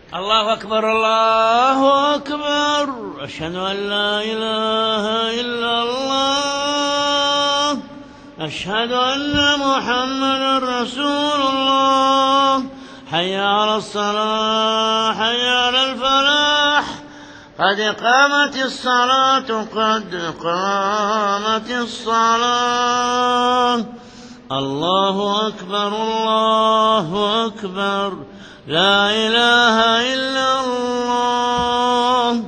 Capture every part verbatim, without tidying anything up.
الله أكبر الله أكبر. أشهد أن لا إله إلا الله. أشهد أن محمدا رسول الله. حي على الصلاة حي على الفلاح. قد قامت الصلاة قد قامت الصلاة. الله أكبر الله أكبر. لا إله إلا الله.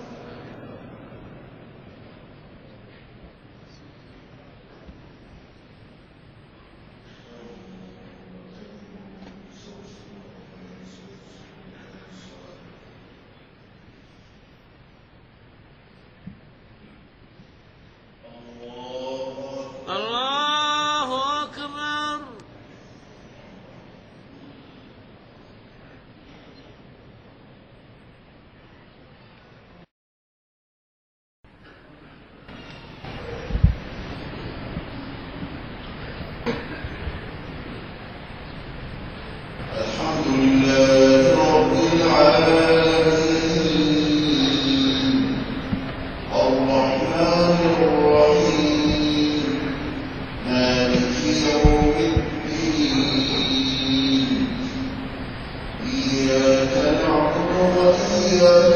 الله أكبر. الحمد لله رب العالمين الرحمن الرحيم مالك يوم الدين إياك نعبد وإياك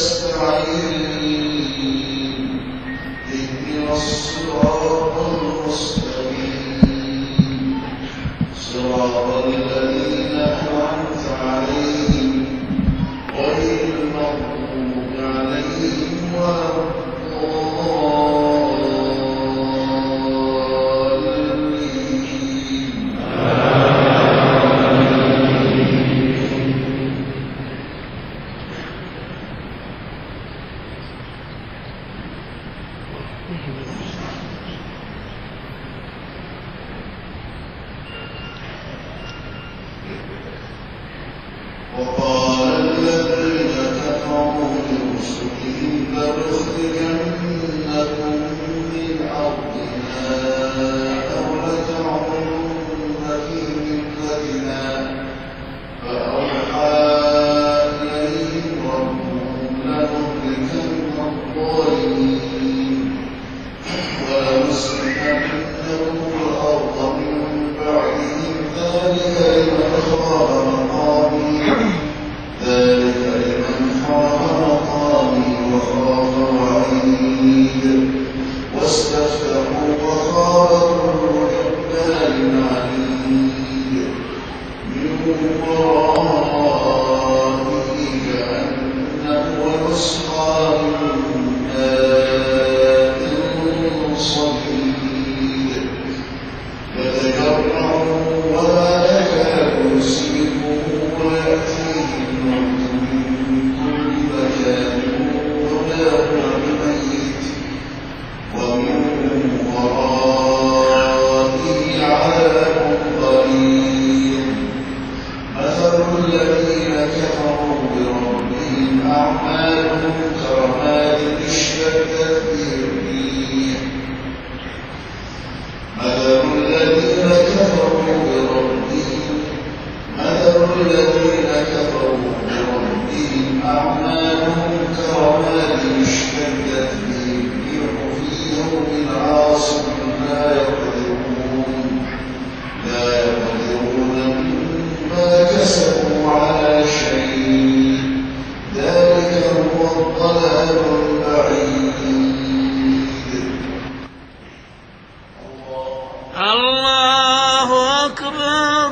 نستعين اهدنا الصراط المستقيم صراط الذين أنعمت عليهم غير المغضوب عليهم ولا الضالين. وقال الذين كفروا لرسلهم لنخرجنكم من أرضنا أو لتعودن في ملتنا فأوحى إليهم ربهم لنهلكن الظالمين ولنسكننكم الأرض من بعدهم ذلك لمن خاف مقامي ذلك لمن خاف مقامي وخاف وعيد واستفتحوا وخاب كل جبار عنيد من ورائه كأنه يسقى من ماء صديد يتجرعه ولا يكاد يسيغه ويأتيه الموت من كل مكان وما هو بميت ومن ورائه عذاب غليظ. مثل الذين كفروا بربهم أعمالهم كرماد اشتدت به الريح مثل الذين كفروا بربهم مثل الذين كفروا بربهم أعمالهم كرماد اشتدت به الريح في يوم عاصف لا يقدرون لا يقدرون مما كسبوا على شيء ذلك هو الضلال البعيد. الله أكبر.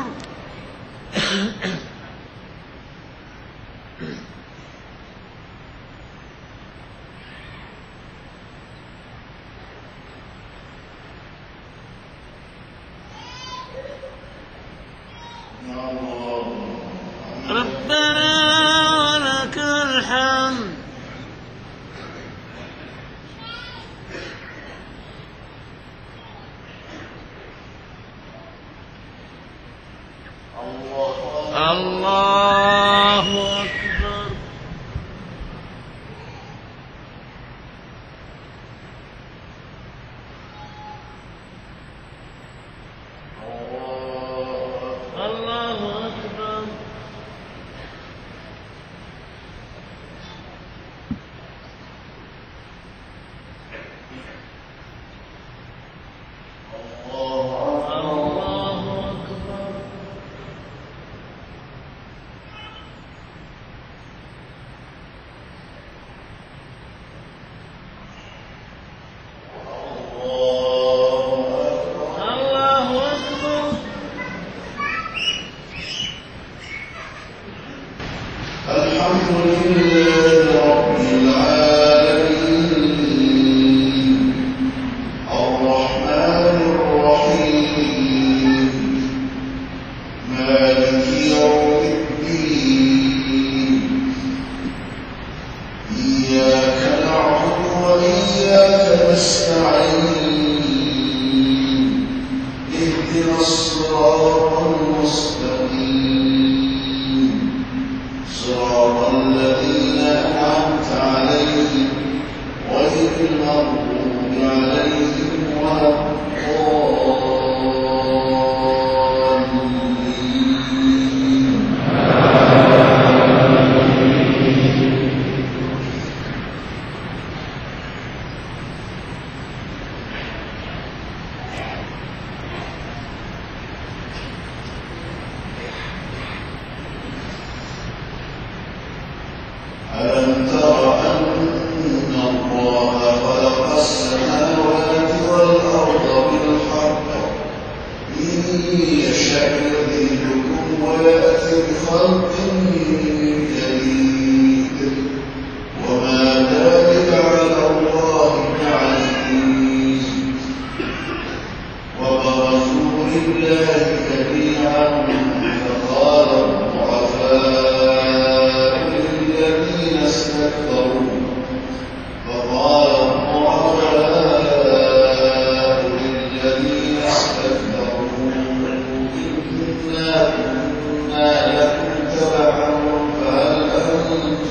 ربنا ولك الحمد. الله أكبر. الحمد لله رب العالمين الرحمن الرحيم مالك يوم الدين إياك نعبد وإياك نستعين اهدنا الصراط المستقيم صراط الذين أنعمت عليهم غير المغضوب عليهم ولا الضالين. ألم تر أن الله خلق السماوات والأرض بالحق إن يشأ يذهبكم ويأتي بخلق جديد وما ذلك على الله بعزيز وبرزوا لله جميعا فقال الضعفاء للذين استكبروا فقال الضعفاء للذين استكبروا إنا كنا لكم تبعا فهل أنتم